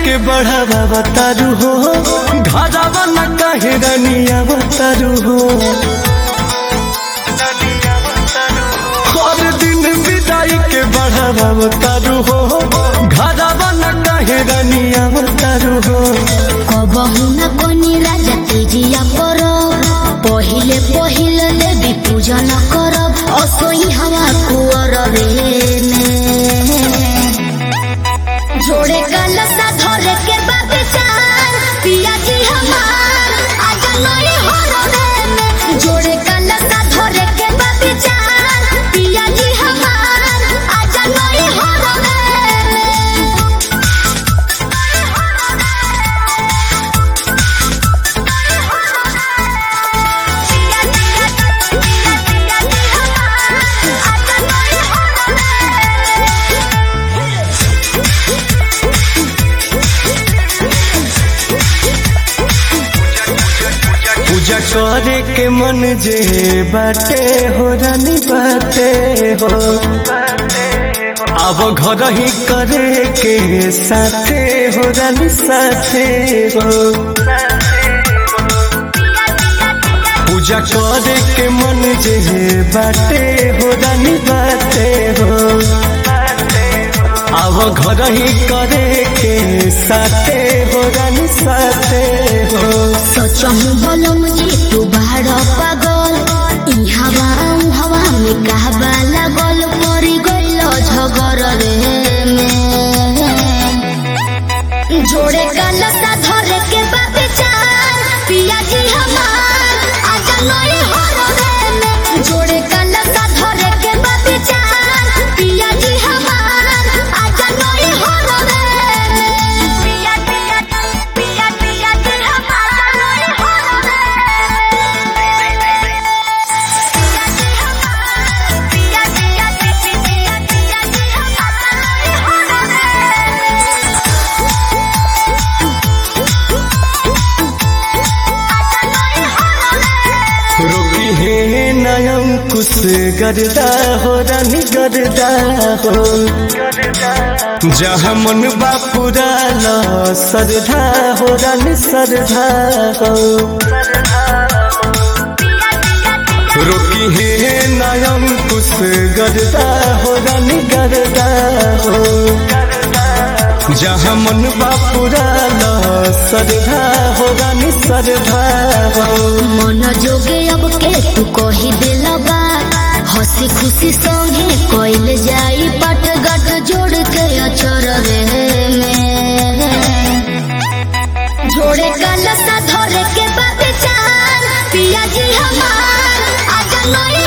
के बढ़ावा बतारू हो घरवा न कहे रनिया बतारू हो हर दिन विदाई के बढ़ावा बतारू हो घरवा न कहे रनिया बतारू हो कबहू न कोनी राजा तेजिया करो पहिले पहिले देवी पूजन करब असोई हवा कुवर जोड़े कलसा धरे के बाबेचार पिया जी हमार आजा नई होरे में जोड़े कलसा धरे के बाबेचार पिया जी हमार आजा नई होरे में पूजा करे के मन जे बाटे हो रानी बाटे हो अब घर ही करे के साथे हो रानी साथे हो पूजा करे के मन जे बाटे हो रानी बाटे हो अब घर ही करे के साथे हो रानी साथे हो सोचहूँ बोलम जी तू बाहर पागल हवा में कहबा लागल पड़ी गइल झगड़ में जोड़े कलसा धरे के बाबेचार पिया जी हमार आजा नई होरे में जोड़े कलसा धरे के बाबेचार पिया जी हमार आजा नई होरे में पिया जी हमार नई होरे रोकी है नयम कुछ गरदा हो रानी गरदा हो जहाँ मन बापुरा ला सरधा हो रानी सरधा हो रोकी है नयम कुछ गरदा हो रानी गरदा हो जहाँ मन बापुरा ला सरधा हो रानी सरधा हो मन जोगे अब के तू कही दिल बात हंसी खुशी संगे कोइल जाई पट गट जोड़ के अचर में जोड़े कलसा धरे के बाबेचार पिया जी हमार आजा नई